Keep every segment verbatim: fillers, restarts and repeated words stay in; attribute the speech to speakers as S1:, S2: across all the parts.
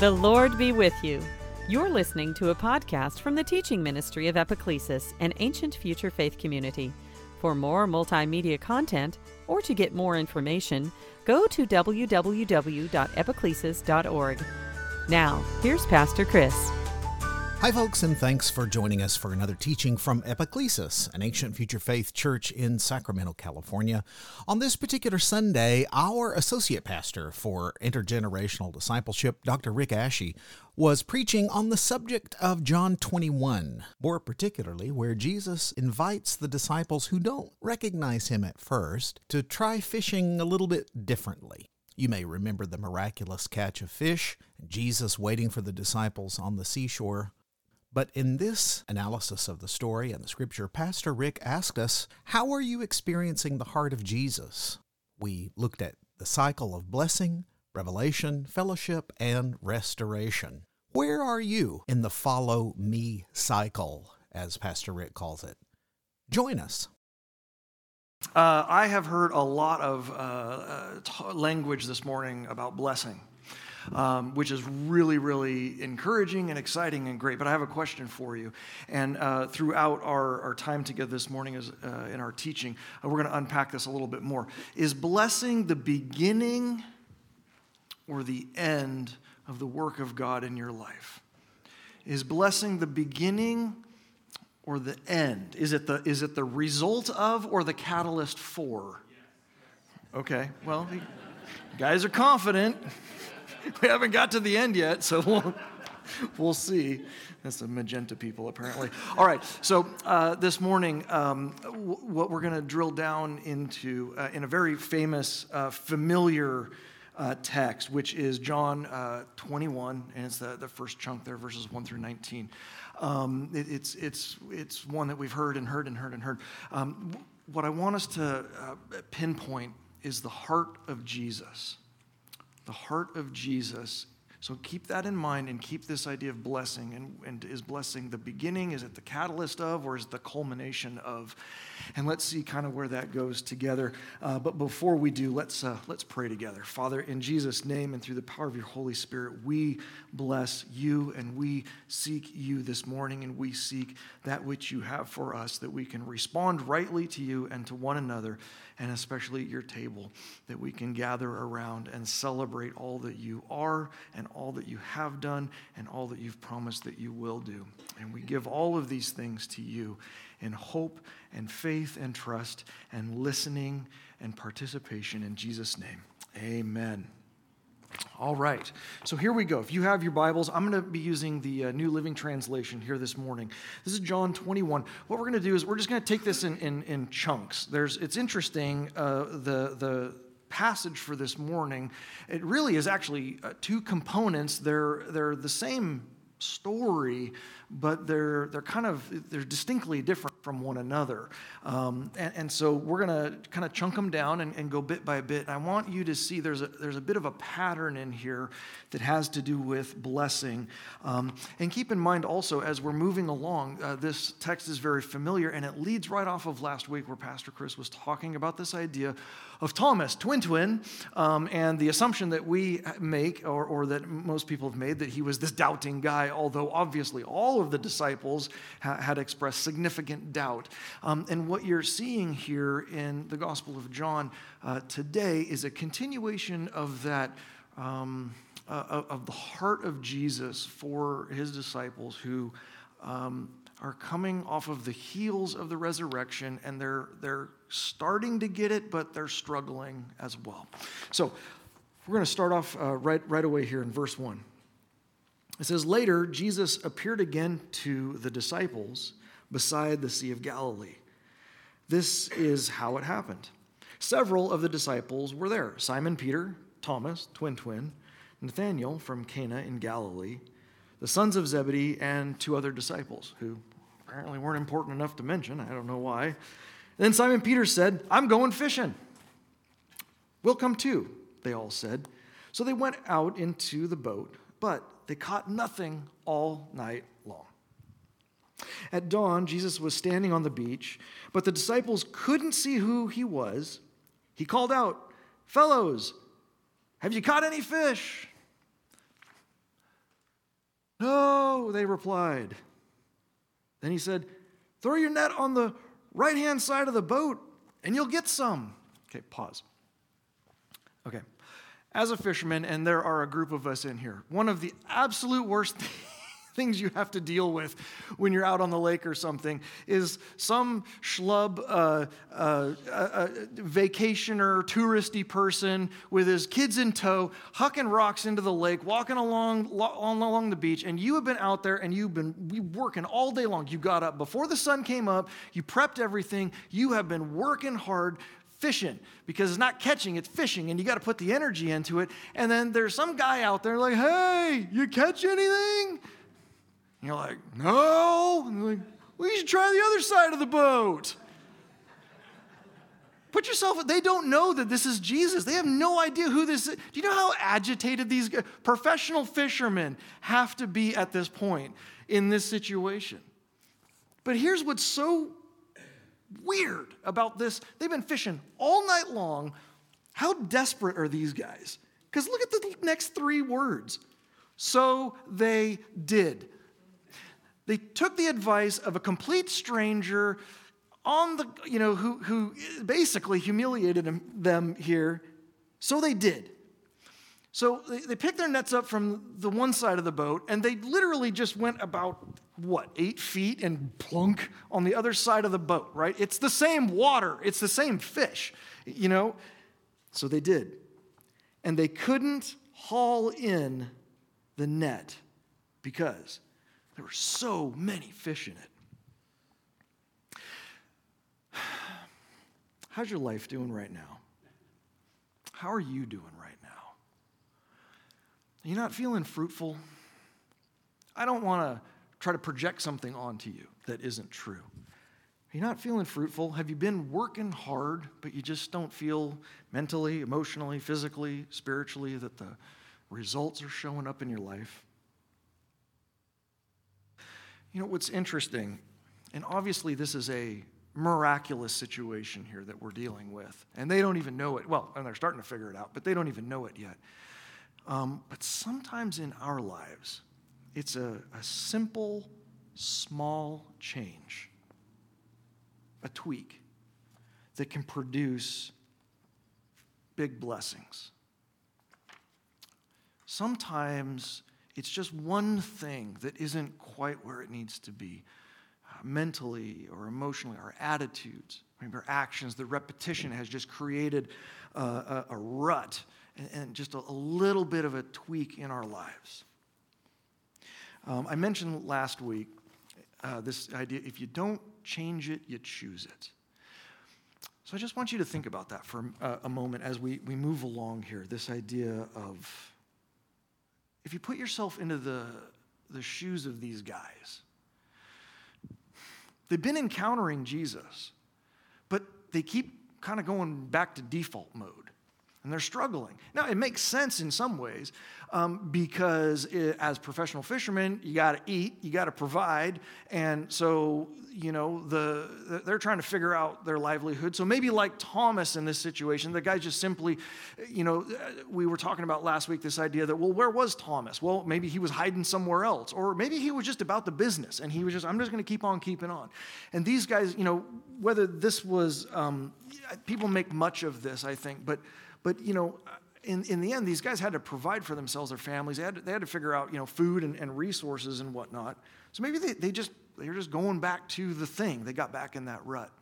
S1: The Lord be with you. You're listening to a podcast from the teaching ministry of Epiclesis, an ancient future faith community. For more multimedia content, or to get more information, go to w w w dot epiclesis dot org. Now, here's Pastor Chris.
S2: Hi, folks, and thanks for joining us for another teaching from Epiclesis, an ancient future faith church in Sacramento, California. On this particular Sunday, our associate pastor for intergenerational discipleship, Doctor Rick Ashey, was preaching on the subject of John twenty-one, more particularly where Jesus invites the disciples who don't recognize him at first to try fishing a little bit differently. You may remember the miraculous catch of fish, Jesus waiting for the disciples on the seashore. But in this analysis of the story and the scripture, Pastor Rick asked us, how are you experiencing the heart of Jesus? We looked at the cycle of blessing, revelation, fellowship, and restoration. Where are you in the follow me cycle, as Pastor Rick calls it? Join us.
S3: Uh, I have heard a lot of uh, uh, t- language this morning about blessing. Um, which is really, really encouraging and exciting and great. But I have a question for you. And uh, throughout our, our time together this morning as, uh, in our teaching, uh, we're going to unpack this a little bit more. Is blessing the beginning or the end of the work of God in your life? Is blessing the beginning or the end? Is it the, is it the result of or the catalyst for? Okay, well, you guys are confident. We haven't got to the end yet, so we'll, we'll see. That's the magenta people, apparently. All right, so uh, this morning, um, w- what we're going to drill down into uh, in a very famous, uh, familiar uh, text, which is John uh, twenty-one, and it's the, the first chunk there, verses one through nineteen. Um, it, it's it's it's one that we've heard and heard and heard and heard. Um, what I want us to uh, pinpoint is the heart of Jesus. The heart of Jesus. So keep that in mind and keep this idea of blessing. And, and is blessing the beginning? Is it the catalyst of, or is it the culmination of? And let's see kind of where that goes together. Uh, but before we do, let's uh, let's pray together. Father, in Jesus' name and through the power of your Holy Spirit, we bless you and we seek you this morning, and we seek that which you have for us, that we can respond rightly to you and to one another, and especially at your table, that we can gather around and celebrate all that you are and all that you have done and all that you've promised that you will do. And we give all of these things to you in hope and faith and trust and listening and participation in Jesus' name. Amen. All right, so here we go. If you have your Bibles, I'm going to be using the uh, New Living Translation here this morning. This is John twenty-one. What we're going to do is we're just going to take this in, in, in chunks. There's, it's interesting, uh, the the passage for this morning, it really is actually uh, two components. They're they're the same story, but they're they're kind of they're distinctly different from one another, um, and, and so we're gonna kind of chunk them down and, and go bit by bit. And I want you to see there's a there's a bit of a pattern in here that has to do with blessing, um, and keep in mind also as we're moving along, uh, this text is very familiar, and it leads right off of last week where Pastor Chris was talking about this idea of Thomas, twin twin, um, and the assumption that we make, or, or that most people have made, that he was this doubting guy, although obviously all of the disciples ha- had expressed significant doubt. Um, and what you're seeing here in the Gospel of John uh, today is a continuation of that, um, uh, of the heart of Jesus for his disciples who um, are coming off of the heels of the resurrection, and they're they're starting to get it, but they're struggling as well. So we're going to start off uh, right right away here in verse one. It says, later, Jesus appeared again to the disciples beside the Sea of Galilee. This is how it happened. Several of the disciples were there. Simon Peter, Thomas, twin twin, Nathanael from Cana in Galilee, the sons of Zebedee, and two other disciples who apparently weren't important enough to mention. I don't know why. And then Simon Peter said, I'm going fishing. We'll come too, they all said. So they went out into the boat, but they caught nothing all night long. At dawn, Jesus was standing on the beach, but the disciples couldn't see who he was. He called out, "Fellows, have you caught any fish?" "No," they replied. Then he said, "Throw your net on the right-hand side of the boat, and you'll get some." Okay, pause. Okay. As a fisherman, and there are a group of us in here, one of the absolute worst things you have to deal with when you're out on the lake or something is some schlub, uh, uh, uh, vacationer, touristy person with his kids in tow, hucking rocks into the lake, walking along, lo- along the beach, and you have been out there and you've been working all day long. You got up before the sun came up, you prepped everything, you have been working hard, fishing, because it's not catching, it's fishing, and you got to put the energy into it. And then there's some guy out there like, "Hey, you catch anything?" And you're like, "No." And they're like, "Well, you should try the other side of the boat." Put yourself, they don't know that this is Jesus. They have no idea who this is. Do you know how agitated these guys, professional fishermen have to be at this point in this situation? But here's what's so weird about this. They've been fishing all night long. How desperate are these guys? Because look at the next three words. So they did. They took the advice of a complete stranger on the, you know, who, who basically humiliated them here. So they did. So they, they picked their nets up from the one side of the boat, and they literally just went about, what, eight feet and plunk on the other side of the boat, right? It's the same water. It's the same fish, you know? So they did. And they couldn't haul in the net because there were so many fish in it. How's your life doing right now? How are you doing right now? Are you not feeling fruitful? I don't want to try to project something onto you that isn't true. Are you not feeling fruitful? Have you been working hard, but you just don't feel mentally, emotionally, physically, spiritually that the results are showing up in your life? You know, what's interesting, and obviously this is a miraculous situation here that we're dealing with, and they don't even know it. Well, and they're starting to figure it out, but they don't even know it yet. Um, but sometimes in our lives, it's a, a simple, small change, a tweak that can produce big blessings. Sometimes it's just one thing that isn't quite where it needs to be, uh, mentally or emotionally, our attitudes, maybe our actions. The repetition has just created uh, a, a rut and, and just a, a little bit of a tweak in our lives. Um, I mentioned last week uh, this idea, if you don't change it, you choose it. So I just want you to think about that for a, a moment as we, we move along here, this idea of, if you put yourself into the, the shoes of these guys, they've been encountering Jesus, but they keep kind of going back to default mode. And they're struggling. Now, it makes sense in some ways um, because it, as professional fishermen, you got to eat, you got to provide. And so, you know, the they're trying to figure out their livelihood. So maybe like Thomas in this situation, the guy just simply, you know, we were talking about last week this idea that, well, where was Thomas? Well, maybe he was hiding somewhere else. Or maybe he was just about the business. And he was just, I'm just going to keep on keeping on. And these guys, you know, whether this was, um, people make much of this, I think, but But, you know, in, in the end, these guys had to provide for themselves, their families. They had to, they had to figure out, you know, food and, and resources and whatnot. So maybe they, they just, they were just going back to the thing. They got back in that rut.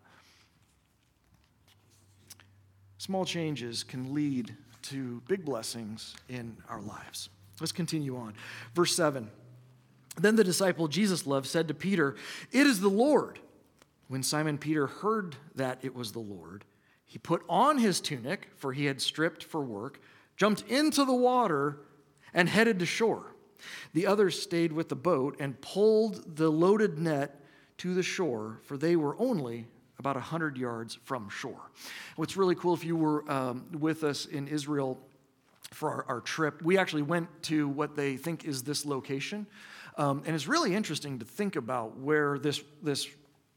S3: Small changes can lead to big blessings in our lives. Let's continue on. Verse seven. Then the disciple Jesus loved said to Peter, "It is the Lord." When Simon Peter heard that it was the Lord, he put on his tunic, for he had stripped for work, jumped into the water, and headed to shore. The others stayed with the boat and pulled the loaded net to the shore, for they were only about one hundred yards from shore. What's really cool, if you were um, with us in Israel for our, our trip, we actually went to what they think is this location. Um, and it's really interesting to think about where this, this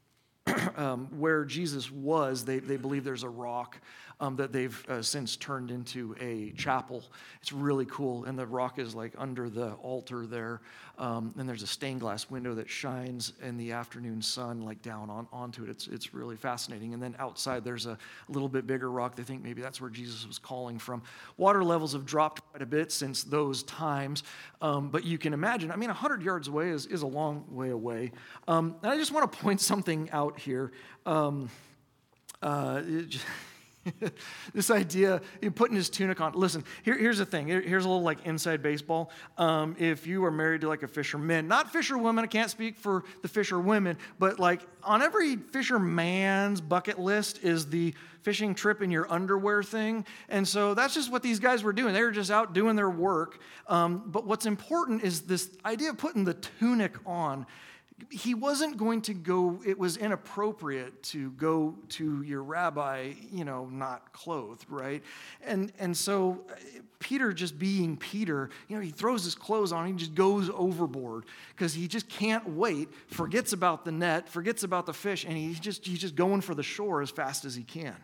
S3: um, where Jesus was, they, they believe there's a rock um, that they've uh, since turned into a chapel. It's really cool, and the rock is like under the altar there. Um, and there's a stained glass window that shines in the afternoon sun, like down on, onto it. It's it's really fascinating. And then outside, there's a little bit bigger rock. They think maybe that's where Jesus was calling from. Water levels have dropped quite a bit since those times, um, but you can imagine. I mean, one hundred yards away is, is a long way away. Um, and I just want to point something out here. Um, uh, it, this idea, you putting his tunic on. Listen, here, here's the thing. Here, here's a little like inside baseball. Um, if you are married to like a fisherman, not fisherwoman, I can't speak for the fisherwomen, but like on every fisherman's bucket list is the fishing trip in your underwear thing. And so that's just what these guys were doing. They were just out doing their work. Um, but what's important is this idea of putting the tunic on. He wasn't going to go, it was inappropriate to go to your rabbi, you know, not clothed, right? And and so Peter, just being Peter, you know, he throws his clothes on, he just goes overboard because he just can't wait, forgets about the net, forgets about the fish, and he's just, he's just going for the shore as fast as he can.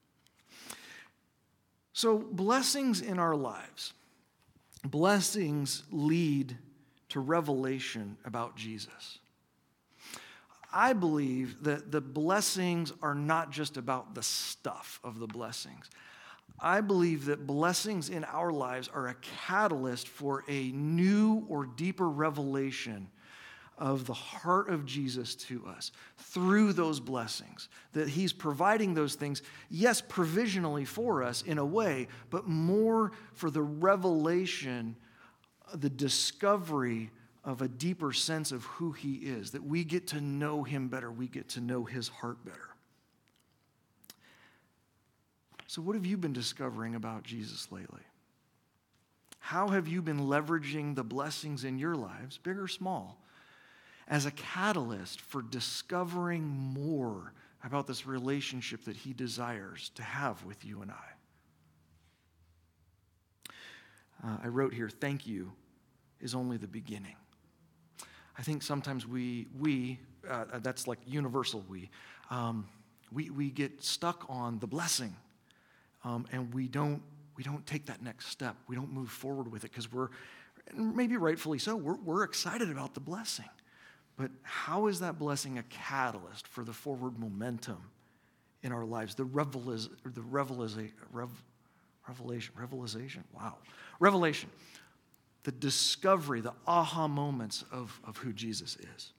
S3: So blessings in our lives, blessings lead to revelation about Jesus. I believe that the blessings are not just about the stuff of the blessings. I believe that blessings in our lives are a catalyst for a new or deeper revelation of the heart of Jesus to us through those blessings. That he's providing those things, yes, provisionally for us in a way, but more for the revelation, the discovery of a deeper sense of who he is, that we get to know him better, we get to know his heart better. So what have you been discovering about Jesus lately? How have you been leveraging the blessings in your lives, big or small, as a catalyst for discovering more about this relationship that he desires to have with you and I? Uh, I wrote here, thank you is only the beginning. I think sometimes we, we uh, that's like universal we, um, we, we get stuck on the blessing, um, and we don't, we don't take that next step. We don't move forward with it because we're, maybe rightfully so, we're, we're excited about the blessing. But how is that blessing a catalyst for the forward momentum in our lives? The reveliz, the reveliza, rev, revelation, revelation, wow, revelation. The discovery, the aha moments of, of who Jesus is.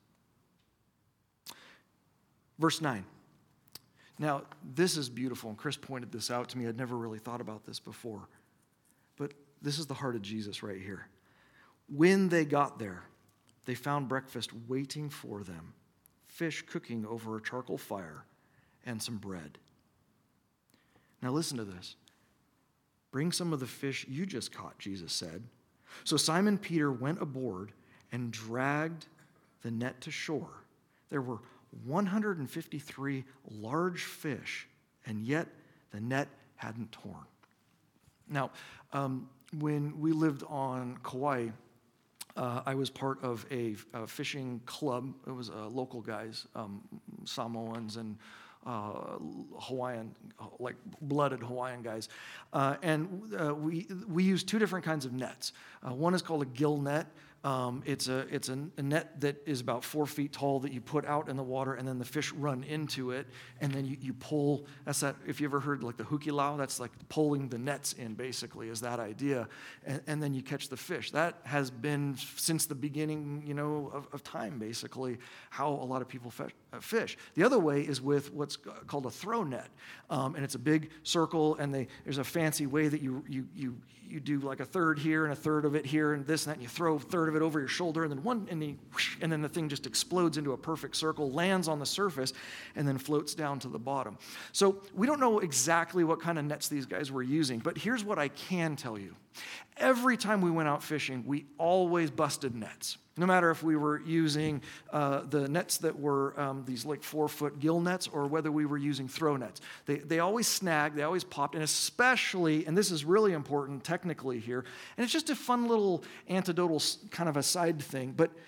S3: Verse nine. Now, this is beautiful, and Chris pointed this out to me. I'd never really thought about this before. But this is the heart of Jesus right here. When they got there, they found breakfast waiting for them, fish cooking over a charcoal fire, and some bread. Now listen to this. Bring some of the fish you just caught, Jesus said. So Simon Peter went aboard and dragged the net to shore. There were one hundred fifty-three large fish, and yet the net hadn't torn. Now, um, when we lived on Kauai, uh, I was part of a, a fishing club. It was uh, local guys, um, Samoans and Uh, Hawaiian, like blooded Hawaiian guys. Uh, and uh, we we use two different kinds of nets. Uh, one is called a gill net. Um, it's a it's a, a net that is about four feet tall that you put out in the water, and then the fish run into it, and then you, you pull. That's that. If you ever heard like the hukilau, that's like pulling the nets in. Basically, is that idea, and, and then you catch the fish. That has been since the beginning, you know, of, of time. Basically, how a lot of people fish. Uh, fish. The other way is with what's called a throw net, um, and it's a big circle, and they, there's a fancy way that you you you you do like a third here and a third of it here and this and that, and you throw a third of it over your shoulder, and then one and, the, and then the thing just explodes into a perfect circle, lands on the surface, and then floats down to the bottom. So we don't know exactly what kind of nets these guys were using, but here's what I can tell you. Every time we went out fishing, we always busted nets. No matter if we were using uh, the nets that were um, these like four-foot gill nets or whether we were using throw nets. They, they always snagged, they always popped, and especially, and this is really important technically here, and it's just a fun little anecdotal kind of a side thing, but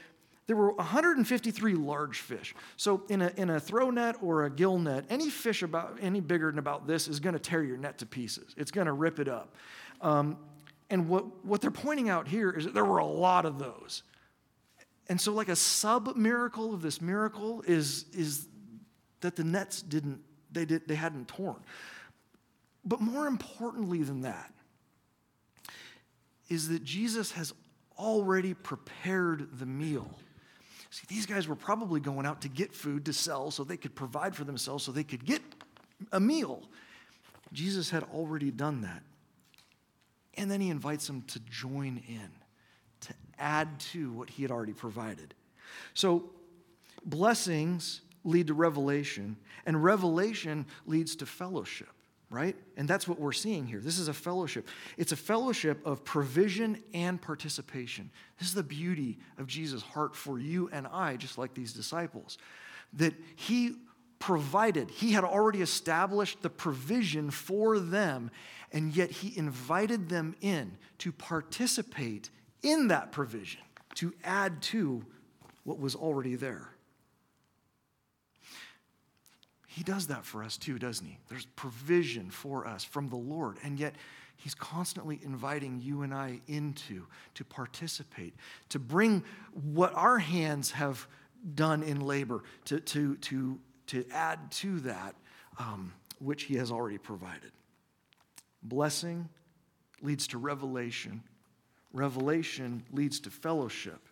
S3: there were one hundred fifty-three large fish. So in a, in a throw net or a gill net, any fish about any bigger than about this is going to tear your net to pieces. It's going to rip it up. Um, and what, what they're pointing out here is that there were a lot of those. And so like a sub-miracle of this miracle is, is that the nets didn't, they, did, they hadn't torn. But more importantly than that is that Jesus has already prepared the meal. See, these guys were probably going out to get food to sell so they could provide for themselves, so they could get a meal. Jesus had already done that. And then he invites them to join in, to add to what he had already provided. So blessings lead to revelation, and revelation leads to fellowship, right? And that's what we're seeing here. This is a fellowship. It's a fellowship of provision and participation. This is the beauty of Jesus' heart for you and I, just like these disciples, that he provided. He had already established the provision for them, and yet he invited them in to participate in that provision, to add to what was already there. He does that for us too, doesn't he? There's provision for us from the Lord, and yet he's constantly inviting you and I into, to participate, to bring what our hands have done in labor, to, to, to, to add to that um, which he has already provided. Blessing leads to revelation. Revelation leads to fellowship.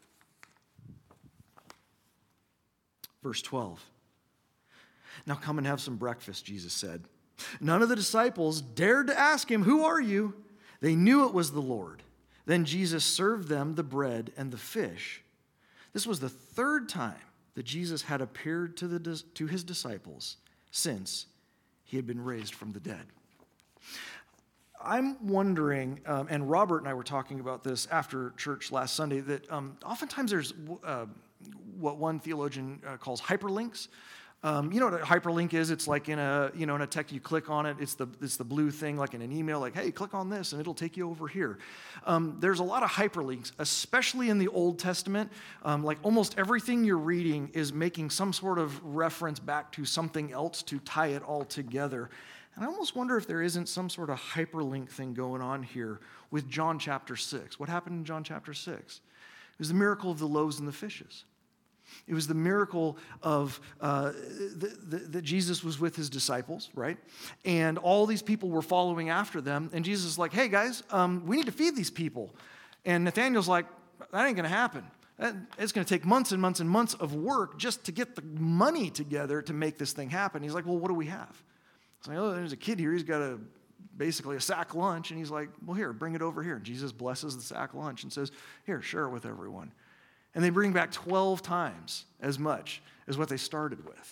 S3: Verse twelve. Now come and have some breakfast, Jesus said. None of the disciples dared to ask him, "Who are you?" They knew it was the Lord. Then Jesus served them the bread and the fish. This was the third time that Jesus had appeared to, the, to his disciples since he had been raised from the dead. I'm wondering, um, and Robert and I were talking about this after church last Sunday, that um, oftentimes there's uh, what one theologian uh, calls hyperlinks. Um, you know what a hyperlink is? It's like in a, you know, in a tech, you click on it. It's the, it's the blue thing, like in an email, like, hey, click on this, and it'll take you over here. Um, there's a lot of hyperlinks, especially in the Old Testament. Um, like almost everything you're reading is making some sort of reference back to something else to tie it all together. And I almost wonder if there isn't some sort of hyperlink thing going on here with John chapter six. What happened in John chapter six? It was the miracle of the loaves and the fishes. It was the miracle of uh, that Jesus was with his disciples, right? And all these people were following after them. And Jesus is like, hey, guys, um, we need to feed these people. And Nathanael's like, that ain't going to happen. It's going to take months and months and months of work just to get the money together to make this thing happen. He's like, well, what do we have? It's like, oh, there's a kid here. He's got a basically a sack lunch. And he's like, well, here, bring it over here. And Jesus blesses the sack lunch and says, here, share it with everyone. And they bring back twelve times as much as what they started with.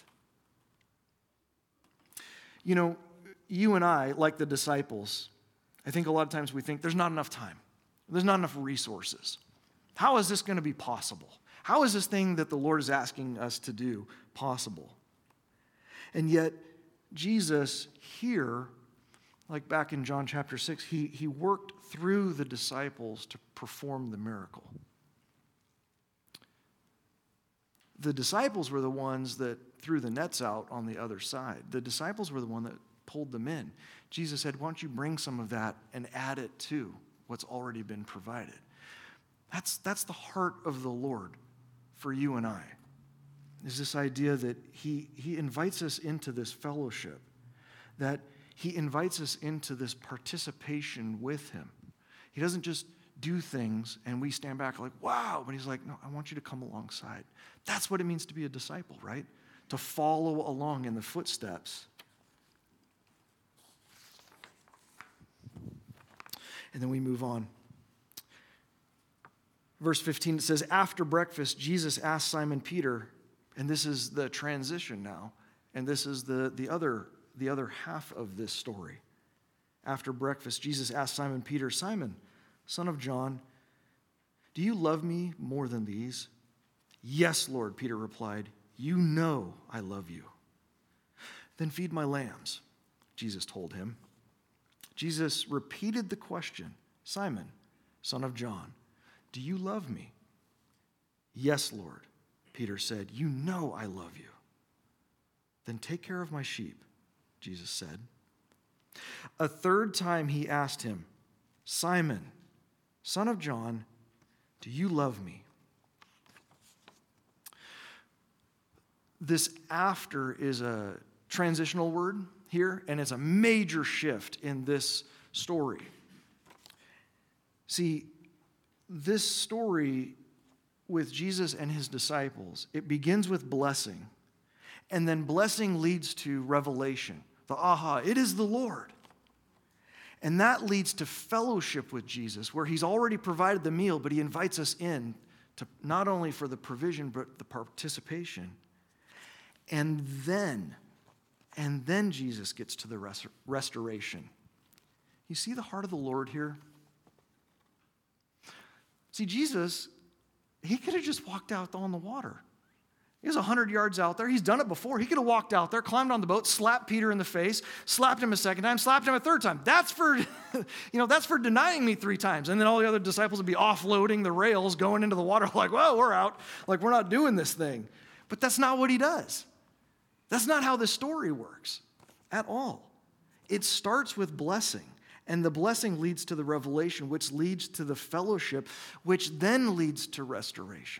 S3: You know, you and I, like the disciples, I think a lot of times we think there's not enough time. There's not enough resources. How is this going to be possible? How is this thing that the Lord is asking us to do possible? And yet, Jesus here, like back in John chapter six, he, he worked through the disciples to perform the miracle. The disciples were the ones that threw the nets out on the other side. The disciples were the one that pulled them in. Jesus said, why don't you bring some of that and add it to what's already been provided? That's, that's the heart of the Lord for you and I, is this idea that he, he invites us into this fellowship, that he invites us into this participation with him. He doesn't just do things and we stand back like, wow, but he's like, no, I want you to come alongside. That's what it means to be a disciple, right? To follow along in the footsteps. And then we move on. Verse fifteen, it says, after breakfast, Jesus asked Simon Peter, and this is the transition now, and this is the, the, other, the other half of this story. After breakfast, Jesus asked Simon Peter, Simon, son of John, do you love me more than these? Yes, Lord, Peter replied, you know I love you. Then feed my lambs, Jesus told him. Jesus repeated the question, Simon, son of John, do you love me? Yes, Lord, Peter said, "You know I love you." "Then take care of my sheep," Jesus said. A third time he asked him, "Simon, son of John, do you love me?" This "after" is a transitional word here, and it's a major shift in this story. See, this story with Jesus and his disciples, it begins with blessing, and then blessing leads to revelation. The aha, it is the Lord. And that leads to fellowship with Jesus, where he's already provided the meal, but he invites us in to not only for the provision, but the participation. And then, and then Jesus gets to the rest- restoration. You see the heart of the Lord here? See, Jesus, he could have just walked out on the water. He was one hundred yards out there. He's done it before. He could have walked out there, climbed on the boat, slapped Peter in the face, slapped him a second time, slapped him a third time. That's for, you know, that's for denying me three times. And then all the other disciples would be offloading the rails, going into the water like, well, we're out. Like, we're not doing this thing. But that's not what he does. That's not how this story works at all. It starts with blessing. And the blessing leads to the revelation, which leads to the fellowship, which then leads to restoration.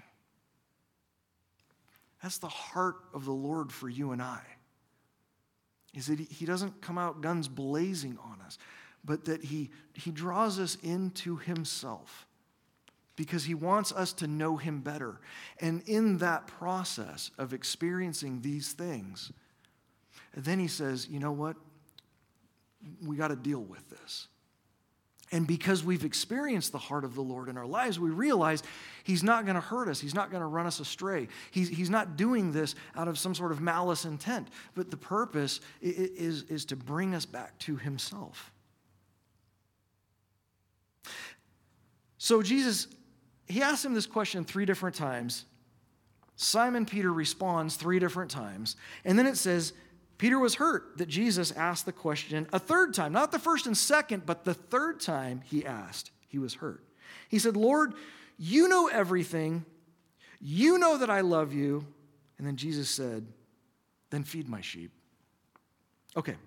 S3: That's the heart of the Lord for you and I, is that he doesn't come out guns blazing on us, but that he, he draws us into himself because he wants us to know him better. And in that process of experiencing these things, then he says, you know what? We got to deal with this. And because we've experienced the heart of the Lord in our lives, we realize he's not going to hurt us. He's not going to run us astray. He's, he's not doing this out of some sort of malice intent. But the purpose is, is to bring us back to himself. So Jesus, he asks him this question three different times. Simon Peter responds three different times. And then it says, Peter was hurt that Jesus asked the question a third time. Not the first and second, but the third time he asked, he was hurt. He said, "Lord, you know everything. You know that I love you." And then Jesus said, "Then feed my sheep." Okay.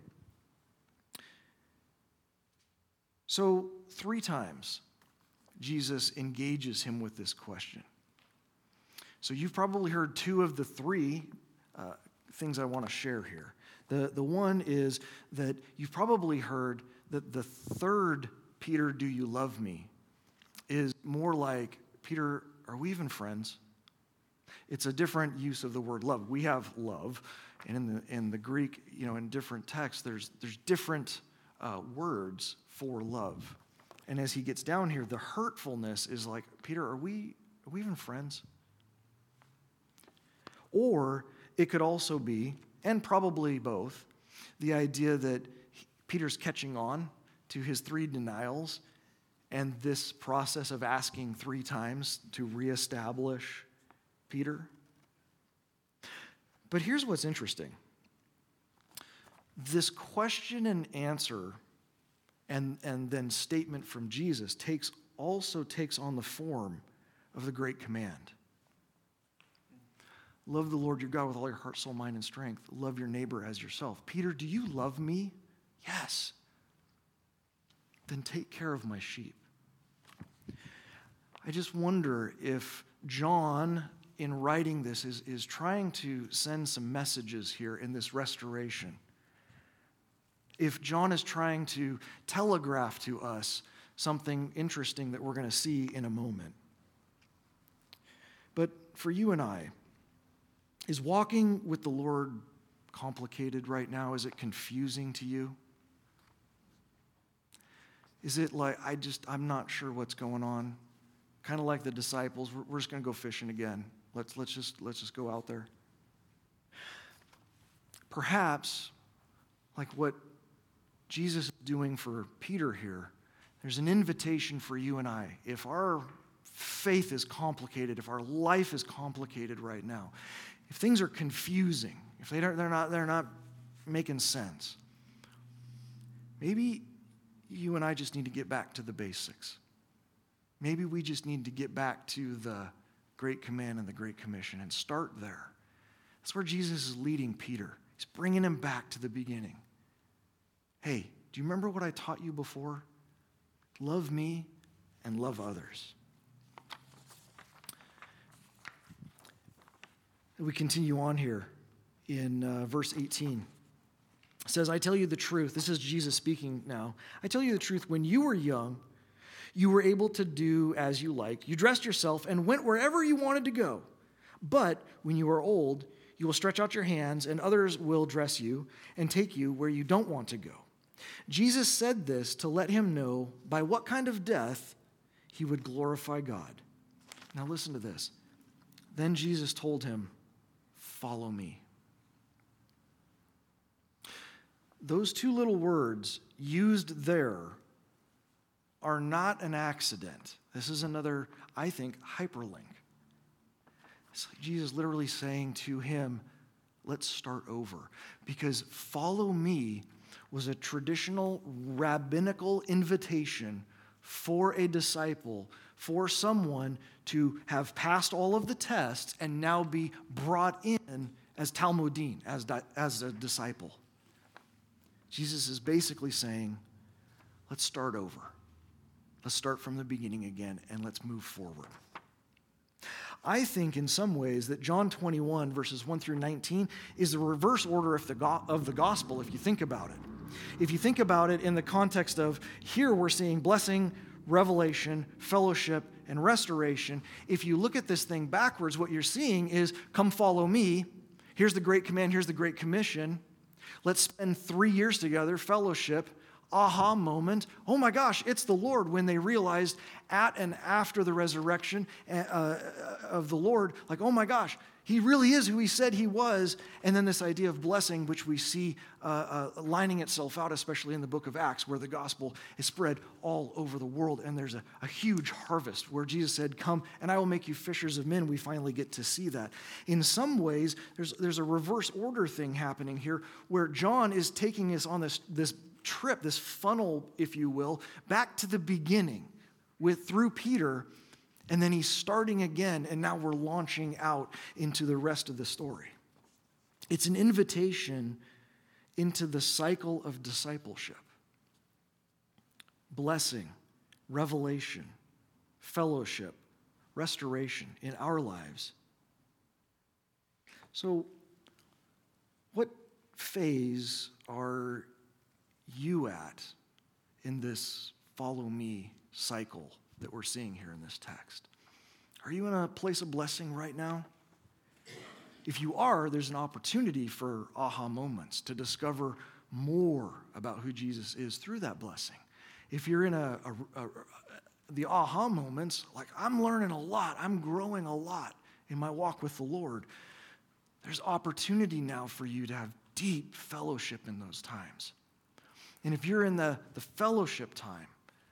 S3: So three times Jesus engages him with this question. So you've probably heard two of the three uh, things I want to share here. The, the one is that you've probably heard that the third, "Peter, do you love me?" is more like, "Peter, are we even friends?" It's a different use of the word love. We have love, and in the in the Greek, you know, in different texts, there's there's different uh, words for love. And as he gets down here, the hurtfulness is like, "Peter, are we are we even friends?" Or it could also be, and probably both, the idea that he, Peter's catching on to his three denials and this process of asking three times to reestablish Peter. But here's what's interesting. This question and answer and, and then statement from Jesus takes also takes on the form of the Great Command. Love the Lord your God with all your heart, soul, mind, and strength. Love your neighbor as yourself. Peter, do you love me? Yes. Then take care of my sheep. I just wonder if John, in writing this, is, is trying to send some messages here in this restoration. If John is trying to telegraph to us something interesting that we're going to see in a moment. But for you and I, is walking with the Lord complicated right now? Is it confusing to you? Is it like, I just, I'm not sure what's going on? Kind of like the disciples, we're, we're just going to go fishing again. Let's, let's, just, let's just go out there. Perhaps, like what Jesus is doing for Peter here, there's an invitation for you and I. If our faith is complicated, if our life is complicated right now, if things are confusing, if they don't, they're not, they're not making sense, maybe you and I just need to get back to the basics. Maybe we just need to get back to the Great Command and the Great Commission, and start there. That's where Jesus is leading Peter. He's bringing him back to the beginning. Hey, do you remember what I taught you before? Love me and love others. We continue on here in uh, verse eighteen. It says, I tell you the truth. This is Jesus speaking now. I tell you the truth. When you were young, you were able to do as you liked. You dressed yourself and went wherever you wanted to go. But when you are old, you will stretch out your hands, and others will dress you and take you where you don't want to go. Jesus said this to let him know by what kind of death he would glorify God. Now listen to this. Then Jesus told him, follow me. Those two little words used there are not an accident. This is another, I think, hyperlink. It's like Jesus literally saying to him, let's start over. Because follow me was a traditional rabbinical invitation for a disciple, for someone to have passed all of the tests and now be brought in as Talmudim, as, as a disciple. Jesus is basically saying, let's start over. Let's start from the beginning again, and let's move forward. I think in some ways that John twenty-one, verses one through nineteen, is the reverse order of the, go- of the gospel, if you think about it. If you think about it in the context of here we're seeing blessing, revelation, fellowship, and restoration. If you look at this thing backwards, what you're seeing is, come follow me. Here's the Great Command, here's the Great Commission. Let's spend three years together, fellowship, aha moment. Oh my gosh, it's the Lord, when they realized at and after the resurrection uh, of the Lord, like, oh my gosh, he really is who he said he was. And then this idea of blessing, which we see uh, uh, lining itself out, especially in the book of Acts, where the gospel is spread all over the world. And there's a, a huge harvest where Jesus said, come and I will make you fishers of men. We finally get to see that. In some ways, there's, there's a reverse order thing happening here, where John is taking us on this, this trip, this funnel, if you will, back to the beginning with through Peter. And then he's starting again, and now we're launching out into the rest of the story. It's an invitation into the cycle of discipleship. Blessing, revelation, fellowship, restoration in our lives. So, what phase are you at in this follow me cycle that we're seeing here in this text? Are you in a place of blessing right now? If you are, there's an opportunity for aha moments to discover more about who Jesus is through that blessing. If you're in a, a, a, a the aha moments, like I'm learning a lot, I'm growing a lot in my walk with the Lord, there's opportunity now for you to have deep fellowship in those times. And if you're in the, the fellowship time,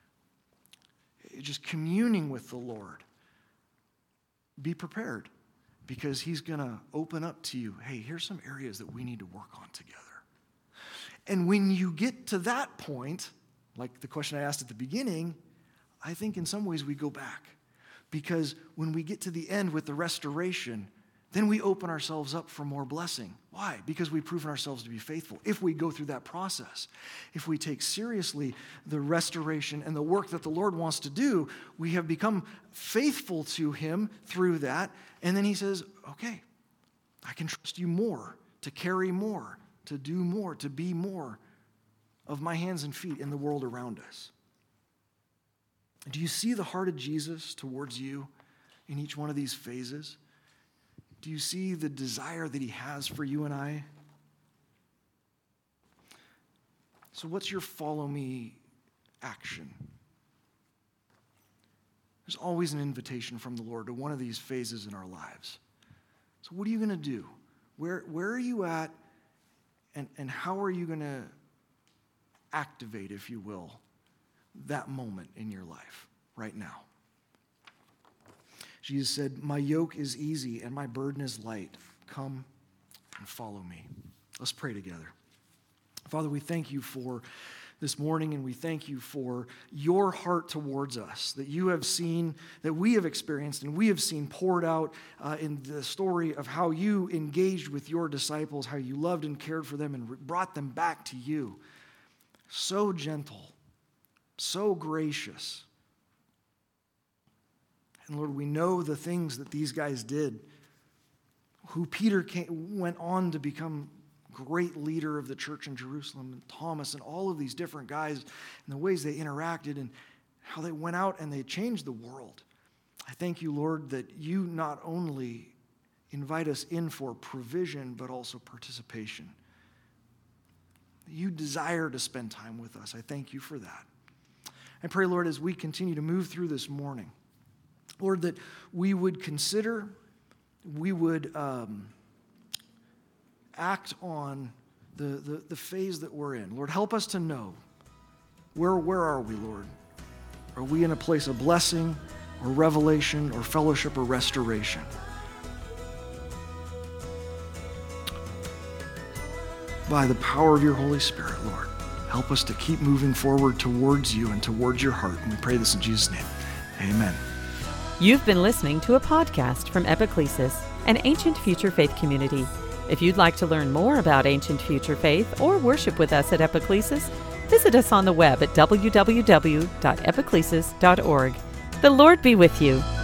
S3: just communing with the Lord, be prepared, because he's going to open up to you, hey, here's some areas that we need to work on together. And when you get to that point, like the question I asked at the beginning, I think in some ways we go back. Because when we get to the end with the restoration, then we open ourselves up for more blessing. Why? Because we've proven ourselves to be faithful. If we go through that process, if we take seriously the restoration and the work that the Lord wants to do, we have become faithful to him through that. And then he says, okay, I can trust you more, to carry more, to do more, to be more of my hands and feet in the world around us. Do you see the heart of Jesus towards you in each one of these phases? Do you see the desire that he has for you and I? So what's your follow me action? There's always an invitation from the Lord to one of these phases in our lives. So what are you going to do? Where, where are you at, and, and how are you going to activate, if you will, that moment in your life right now? Jesus said, my yoke is easy and my burden is light. Come and follow me. Let's pray together. Father, we thank you for this morning, and we thank you for your heart towards us, that you have seen, that we have experienced, and we have seen poured out uh, in the story of how you engaged with your disciples, how you loved and cared for them and brought them back to you. So gentle, so gracious. And Lord, we know the things that these guys did, who Peter came, went on to become great leader of the church in Jerusalem, and Thomas and all of these different guys, and the ways they interacted and how they went out and they changed the world. I thank you, Lord, that you not only invite us in for provision, but also participation. You desire to spend time with us. I thank you for that. I pray, Lord, as we continue to move through this morning, Lord, that we would consider, we would um, act on the, the, the phase that we're in. Lord, help us to know, where, where are we, Lord? Are we in a place of blessing or revelation or fellowship or restoration? By the power of your Holy Spirit, Lord, help us to keep moving forward towards you and towards your heart. And we pray this in Jesus' name. Amen.
S1: You've been listening to a podcast from Epiclesis, an ancient future faith community. If you'd like to learn more about ancient future faith or worship with us at Epiclesis, visit us on the web at w w w dot epiclesis dot org. The Lord be with you.